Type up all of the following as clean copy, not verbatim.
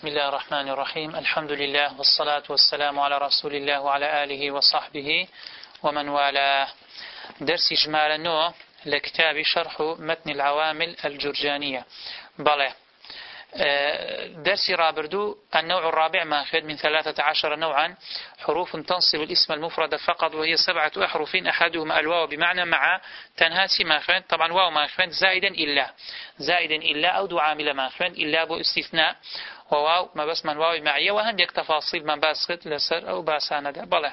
بسم الله الرحمن الرحيم. الحمد لله والصلاة والسلام على رسول الله وعلى آله وصحبه ومن والاه. درس إجمال نوع لكتاب شرح متن العوامل الجرجانية. بله درس رابردو النوع الرابع ماخذ من 13 نوعا حروف تنصب الاسم المفرد فقط، وهي 7 أحرف أحدهما الواو بمعنى مع تنهاسي ماخذ. طبعا واو ماخذ زائدا إلا أو دو عامل ماخذ إلا بو استثناء، وواو ما بس من واو معية وهنديك تفاصيل من باسخت لسر أو باسانة. بله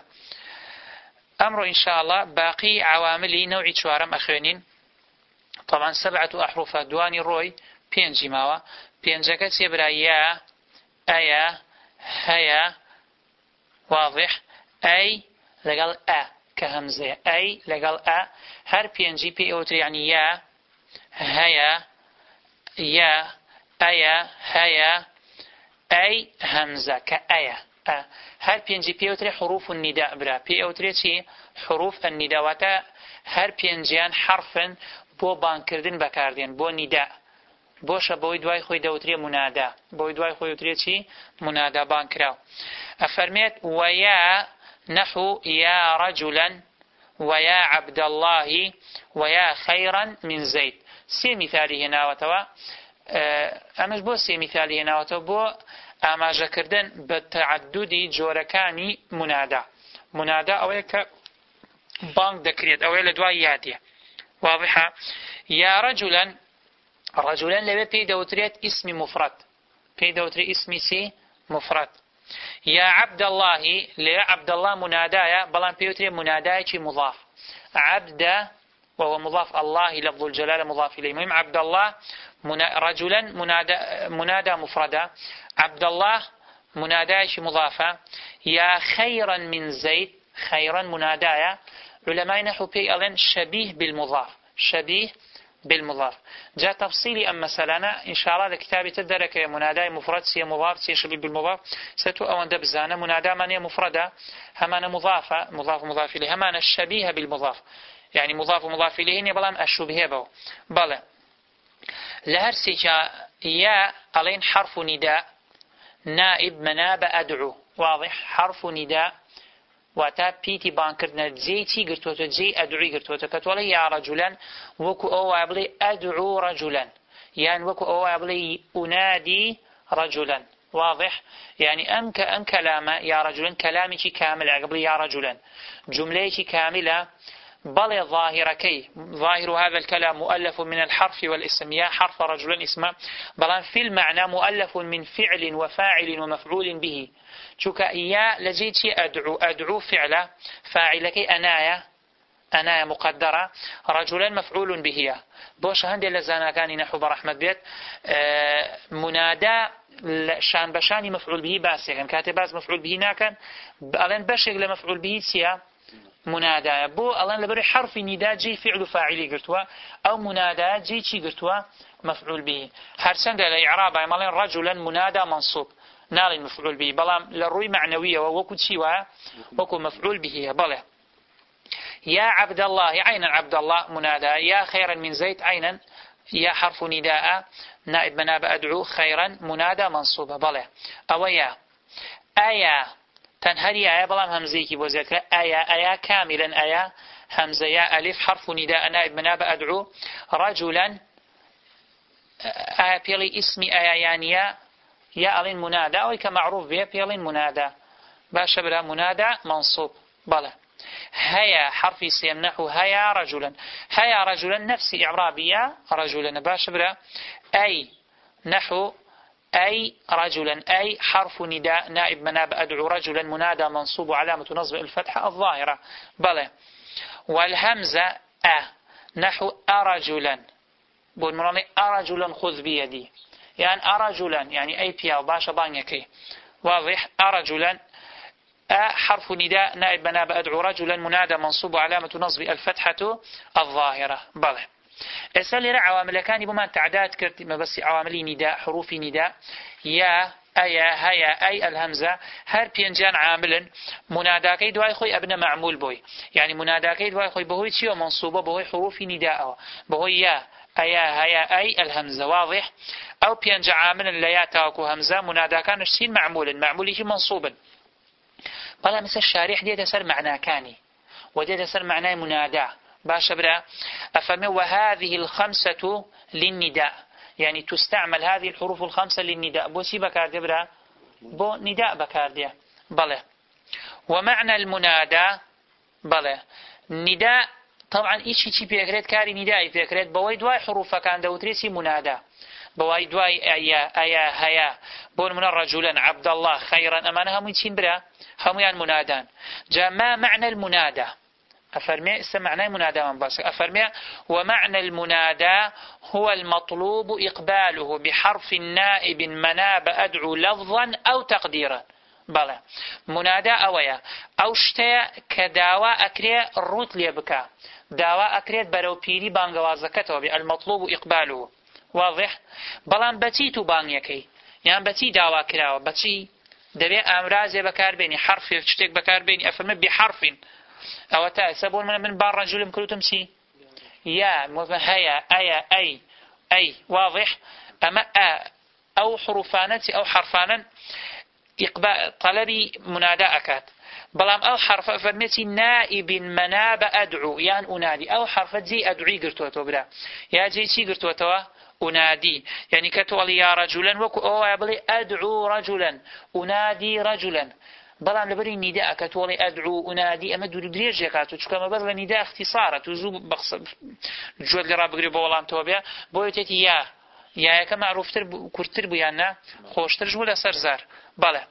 أمر إن شاء الله باقي عوامل نوع شوارم أخوانين. طبعا 7 أحرف دواني روي بينجي ماوا بينجاك سيبرا يا أيا هيا واضح. أي لقال كهمزة أي لقال هر بينجي بي أوتر يعني يا هيا يا أيا هيا أي همزة كأيا هر بينجي بي أوتر حروف النداء برا بي أوتر حروف النداء واتا هر بينجيان حرفا بو بانكردن بكاردين بو نداء بوشە بۆی دوای خۆی دەوترێ منادا، بۆی دوای خۆی وترێ چی؟ منادا بانکراو. ئەفەرمێت ويا نحو يا رجلا ويا عبد الله ويا خيرا من زيد. سي مثالی هێناوەتەوە. ئەمەش بۆ سێ مثالی هێناوەتەوە بۆ ئاماژەکردن بە تەعەدودی جۆرەکانی منادا. منادا ئەوەیە کە بانگ دەکرێت، ئەوەیە لە دوای یادێ. واضحە؟ يا رجلا رجلا لبه پی دوتريت اسم مفرد، پی دوتري اسم سي مفرد. يا عبد الله لبه عبد الله منادايا بلان پی دوتري منادايا چي مضاف. عبد وهو مضاف، الله لفظ الجلالة مضاف إليه. مهم عبد الله رجلا منادى مفردا، عبد الله منادايا چي مضافة. يا خيرا من زيد خيرا منادايا علماء نحو بي ألين شبيه بالمضاف، شبيه بالمضاف. جاء تفصيلي أما سلانا إن شاء الله لكتابي تدرك منادى مفرد سي مضاف سي شبيه بالمضاف ستو أوان دبزانا منادى من مفردة همانا مضافة مضاف إليه همانا الشبيه بالمضاف، يعني مضاف ومضاف إليه يبلام الشبيه بو. بله لهرسي يا ألين حرف نداء نائب مناب أدعو. واضح؟ حرف نداء واتا بيتي بانكرنا جيتي قرتوتا جي أدعي قرتوتا كتولا يا رجلا وكو أو أبلي أدعو رجلا، يعني وكو أو أبلي أنادي رجلا. واضح؟ يعني أم كلام يا رجلا كلامي كامل قبل يا رجلا جملتي كاملة. بل ظاهركي ظاهر هذا الكلام مؤلف من الحرف والاسم، يا حرف رجلا اسم، بل في المعنى مؤلف من فعل وفاعل ومفعول به. شوك يا لجيتي أدعو فعلا فاعلكي أنايا مقدرة، رجلا مفعول به. بوش هندي لزانا كان نحو برحمة بيت منادى شان بشاني مفعول به باسيكا كاتباز مفعول به ناكن ألان بشيك لمفعول به سيا منادى بو ألان لبري حرف نداء جي فعل فاعلي قرتوا أو منادى جي چي قرتوا مفعول به. هرسند الإعراب مالين رجلا منادى منصوب نال مفعول به، بلام للروي معنوية ووكو تشيوا وكو مفعول به. بله يا عبد الله عينا عبد الله منادى، يا خيرا من زيد عينا يا حرف نداء نائب مناب أدعو خيرا منادى منصوبة. بله أو يا آية تنهري آية بلام همزيكي بوزيك آية كاملا آية همزة يا ألف حرف نداء نائب مناب أدعو رجلا آية بيلي اسم آية يعني يا ألين منادى أو كمعروف بها بيلين منادى باش برا منادى منصوب. بله هيا حرف سيمنحو هيا رجلا نفس إعرابية رجلا باش برا أي نحو أي رجلا أي حرف نداء نائب مناب أدعو رجلا منادى منصوب علامة نصب الفتحة الظاهرة. بله والهمزة نحو أرجلا بون مرامي أرجلا خذ بيدي، يعني أرجلا يعني أي بياو باشا بانيكي. واضح؟ أرجلا حرف نداء نائب مناب أدعو رجلا منادى منصوب علامة نصب الفتحة الظاهرة. بله اسأل عوامل كان بمان تعداد كرت ما بس عوامل نداء حروف نداء يا أيا هيا أي الهمزة هر بينجان عامل مناداكي دواي خوي أبنى معمول بوي، يعني مناداكي دواي خوي بهوي تشيو منصوبة بهوي حروف نداء بهوي يا أيا هيا أي الهمزة واضح أو بينج عامل لا ياتاكو همزة منادا كان شين معموله منصوبا بلا مثل الشارح دي تسر معنى كاني ودي تسر معنى منادا باش برا أفرمي وهذه الخمسة للنداء يعني تستعمل هذه الحروف الخمسة للنداء بو سي بكاردي برا بو نداء بكاردي بله ومعنى المنادى بله نداء طبعا إيشي بيكريت كاري نداء بيكريت بواي دواي حروف كان دوتريسي منادى بواي دواي أيا هيا بون من رجلا عبد الله خيرا أمانها ميتين برا هميان منادان جاء ما معنى المنادى أفرمي استمعنا منادى من بس أفرمي ومعنى المنادى هو المطلوب إقباله بحرف نائب مناب أدعو لفظا أو تقديرا بلى منادى أويا أو شتى كدعوة أكري الروت ليبكا دعوة أكريت برو بيري بانغوازكته المطلوب إقباله واضح بلان بتيتو بانيكي يعني بتي دعوة كراوة بتي دبي أمرازي بكار بيني حرف شتك بكار بيني أفرمي بحرف أو تأسبون من بار رجل مكلو تمشي يا هيا أي واضح أما أو حروفانتي أو حرفانا إقبال طلبي منادى أكاد بلام أو حرف فرمتي نائب مناب أدعو يعني أنادي أو حرف زي أدعي قرتوتو بلا يا جي شي قرتوتو أنادي يعني كتولي يا رجلا وكو أو يبلي أدعو رجلا أنادي رجلا بلام لبري نداء كتولي أدعو أنادي أما دور دريج يكاتو چكا ما بر نداء اختصارة تزو بخص الجواد اللي راب قريبا ولام توبيا بويتتي يا كما معروفتر كرتر بيانا خوشتر جولا سرزار بلا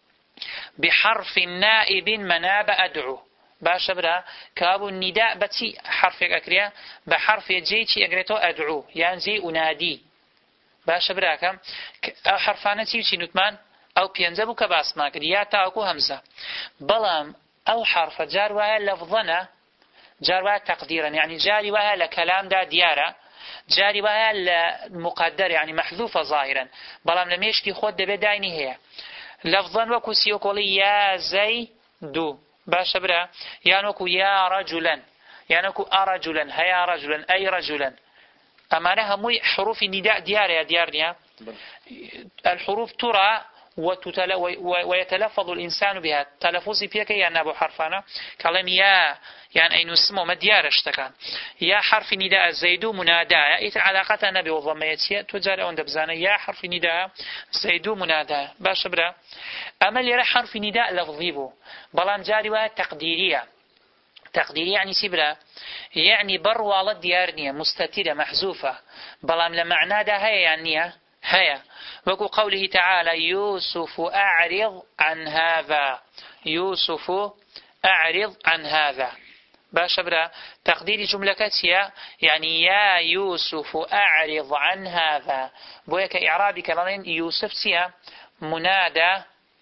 بحرف نائب مناب أدعو باش برا كابو النداء بتي حرف أكريا بحرف جيتي أكريتو أدعو يعني زي أنادي باش برا كم أو حرفانتي وشي نتمان أو بينزبو كباس ما كريا تاكو همزة بلام أو حرف جار وها لفظنا جار وها تقديرا يعني جاري وها لكلام دا ديارة جاري وها المقدر يعني محذوفة ظاهرا بلام لميشكي خود دبي دايني هي لفظا وكو سيوكولي يا زيدو باش برا يعني وكو يا رجلا يعني وكو أرجلا هيا رجلا أي رجلا أمانها مو حروف نداء ديارنيا الحروف ترى ويتلفظ الإنسان بها تلفظي بيك يعني أبو حرفانا كلام يا يعني أي نسمه ما ديارش تكان يا حرف نداء زيدو منادى إذا علاقة نبي وضميتي تجار أون دبزانة يا حرف نداء زيدو منادى باش برا أما اللي راح حرف نداء لفظيبه بلان جاري وها تقديرية يعني سبرا يعني بروالة ديارنية مستترة محذوفة بلان لمعنى ده هي يعني هيا وكو قوله تعالى يوسف أعرض عن هذا يوسف أعرض عن هذا باش برا تقدير جملة كتية يعني يا يوسف أعرض عن هذا بويك إعرابي كلامين يوسف سيا منادى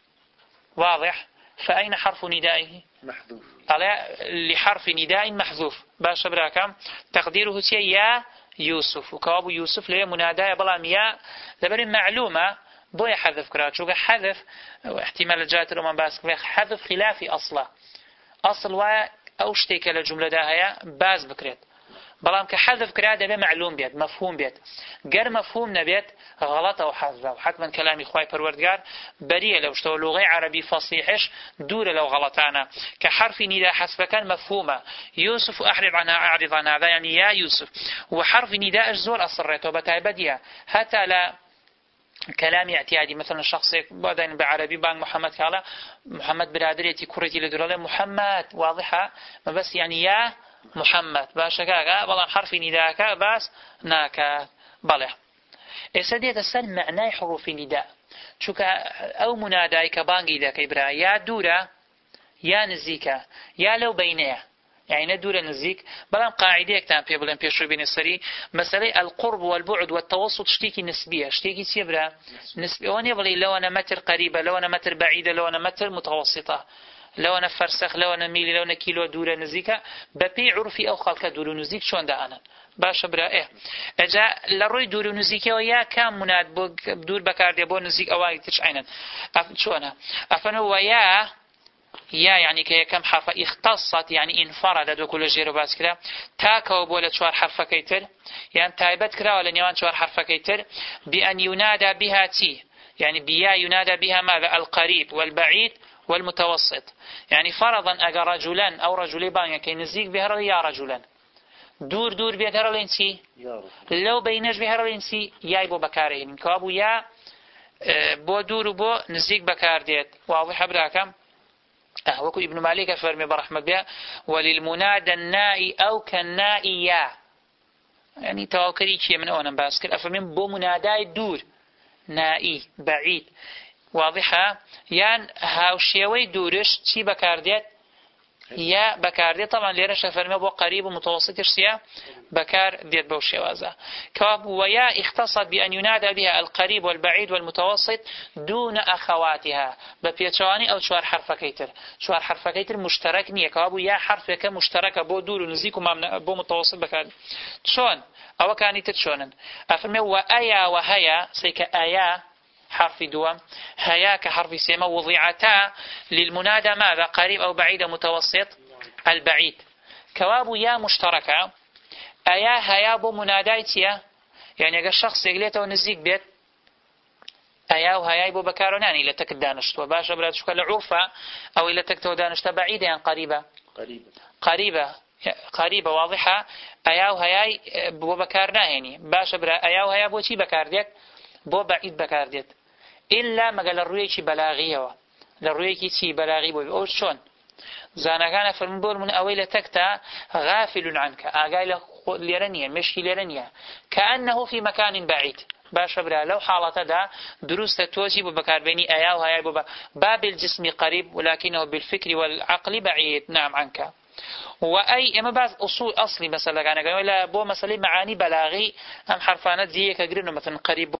واضح فأين حرف ندائه محذوف لحرف نداء محذوف باش برا كم تقديره سيا يا يوسف وكوابو يوسف ليه منادى بلام يا لبرين معلومة بوي حذف كرات شو حذف احتمال الجات الأمم باسك حذف خلافي أصل أو شتيك للجملة ده هي باز بكريت بلام كحذف كرات ده معلوم بيت مفهوم بيت غير مفهوم نبيت غلطة وحذفه وحتما كلامي خواي پروردگار بريء لو اشتو لغة عربي فصيحش دور لو غلطانا كحرف نداء حسب كان مفهومة يوسف أعرض عن هذا يعني يا يوسف وحرف نداء الزور أصرته بتايبديا حتى لا كلامي اعتيادي مثلا الشخص بعدين بعربي بان محمد قال محمد برادريتي كورتي لدرله محمد واضحة ما بس يعني يا محمد باشا كاغا والله حرف نداءك بس ناكا بله اسديت السن معنى حروف النداء شوكا او مناداي كبانغي ذاك ابرا يا دورا يا نزيكا يا لو بينيه يعني ندور نزيك بلام قاعدة كتاب في بلام بيشرب بين السري مسألة القرب والبعد والتوسط شتيكي نسبية شتيكي سيبرا نسبية واني بلي لو أنا متر قريبة لو أنا متر بعيدة لو أنا متر متوسطة لو أنا فرسخ لو أنا ميلي لو أنا كيلو دورة نزيكا ببي عرفي أو خلق دور نزيك شون ده أنا باش برا اجا لروي دور نزيكي ويا كام مناد دور بكاردي بو نزيك أواي تش عينا شو أنا أفنو ويا يا يعني كم حرف اختصت يعني انفرد دو كل جير باس كده تاكو بولا شوار حرف كيتر يعني تايبت كده ولا نيوان شوار حرف كيتر بأن ينادى بها تي يعني بيا ينادى بها ماذا القريب والبعيد والمتوسط يعني فرضا أجا رجلان أو رجلي بان كي نزيق بها يا رجلان دور بيها لينسي لو بينش بها لينسي ياي بو بكارين كابو يا بو دور بو نزيق بكار ديت واضح براكم وكو ابن مالك فرمي برحمة بها وللمنادى النائي أو كالنائي يا يعني توكري شيء من أونا باسكر أفرمين بو مناداي دور نائي بعيد واضحة يعني هاوشيوي دورش تي بكارديت يا بكارديت طبعا ليرش فرمي بو قريب ومتوسط سيا بكار ديت بوشيوازا كواب ويا اختصت بأن ينادى بها القريب والبعيد والمتوسط دون أخواتها ببيتشواني أو شوار حرف كيتر شوار حرف كيتر مشترك نية كواب يا حرف مشترك بو دور ونزيك بو متوسط بكار شون أو كاني تتشونن أفرمي وأيا وهيا سيك أيا حرف دوام هيا كحرف سيما وضعتا للمنادى ماذا قريب أو بعيد متوسط البعيد كواب يا مشتركة أيا هيا بو منادايتيا يعني أجا الشخص يقليته ونزيق بيت أيا وهيا بو بكاروناني إلا تكدانشت وباشا براد شكال عوفة أو إلا تكتو دانشت بعيدة يعني قريبة واضحة أيا وهيا بو بكارنا يعني باشا براد أيا وهيا بو تي بكارديت بو بعيد بكارديت إلا مقال الرؤية بلاغية الرؤية بلاغي بو أو شون زانا كان فرمبور من أويل تكتا غافل عنك أقايل ليرانيا مشي ليرانيا كأنه في مكان بعيد باش برا لو حالة دا دروس توزي ببكار بيني أيا وهاي باب الجسم قريب ولكنه بالفكر والعقل بعيد نعم عنك وأي إما بعض أصول أصلي مثلا كان ولا بو مثلا معاني بلاغي أم حرفانات زي كجرينه مثلا قريب